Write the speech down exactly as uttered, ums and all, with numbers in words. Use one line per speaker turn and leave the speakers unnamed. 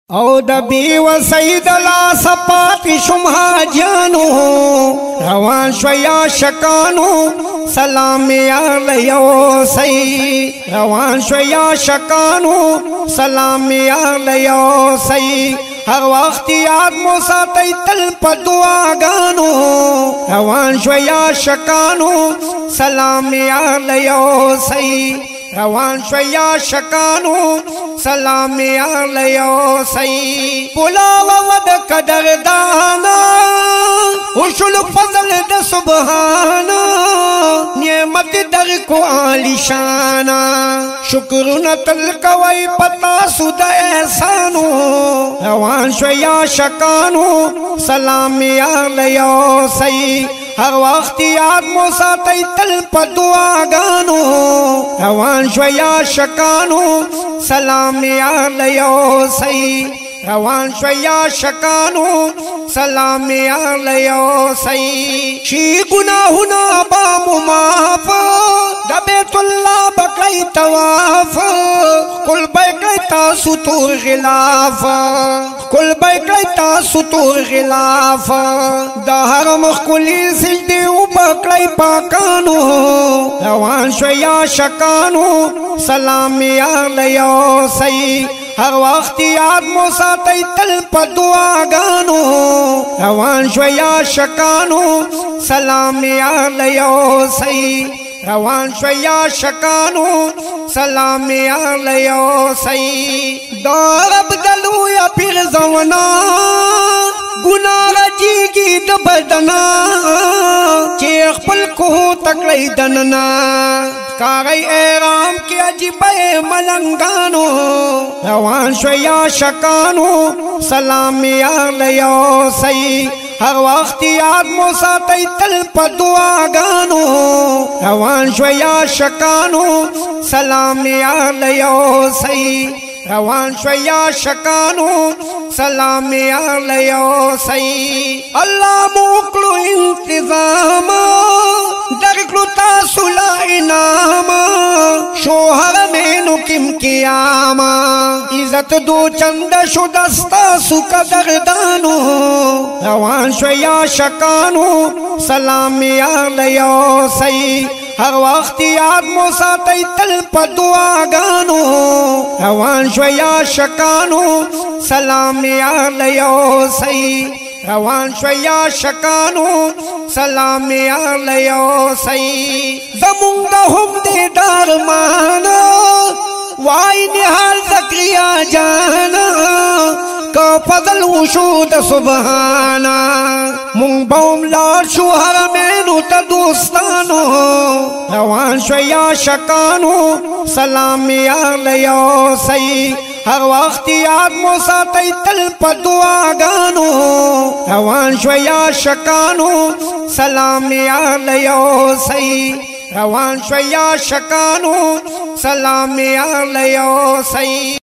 او دبی و سید لا سپاتی شمها جانو روان شویا شکانو سلام علیو سی روان شویا شکانو سلام علیو سی هر وقت یاد مو ساتي تل په دعاګانو روان شویا شکانو سلام علیو سی روان شویا شکانو سلام علیو سی پولا ود قدر دانا وشل فضل د سبحانا نعمت در کو عالی شانا شکر نتل کوي پتا سود احسانو روان شویا شکانو سلام علیو سی هر وقت یاد مو ساتي تل په دعاګانو روان شویا شکانو سلام علیو سی روان شویا شکانو سلام علیو سی شی گناہنا بام معاف د بیت الله بکای طواف کل بکای تاسو تو غلاف کل بکای تاسو تو غلاف د هر مخکلی سجدی او بکای پاکانو روان شویا شکانو سلام علیو سی هر وقت یاد مو ساتي تل په دعاګانو روان شویا شکانو سلام علیو سی روان شویا شکانو سلام علیو سی دارب دلو یا پیر زونا گناہ جیگی د بدنا چې خپل کو تکلی دننا کاغی ایرام کی عجیب ملنگانو روان شویا شکانو سلام علیو سی ہر وقت یاد مو ساتي تل په دعاګانو روان شویا شکانو سلام علیو سی روان شویا شکانو سلام علیو سی الله موکلو انتظام درکلو تاسو لا انام شوهر مینو کم قیاما عزت دو چند شو دستا سو قدردانو روان شویا شکانو سلام علیو سی ہر وقت یاد مو ساتي تل په دعاګانو روان شویا شکانو سلام علیو سی روان شویا شکانو سلام علیو سی زمونږ هم دې دارمانا وای نهال زکریا جانا کا فضل وشو د سبحانا مونږ بوم لار شو حرمینو ته دوستانو روان شویا شکانو سلام علیو سی ہر وقت یاد مو ساتي تل په دعاګانو روان شویا شکانو سلام علیو سی روان شویا شکانو سلام علیو سی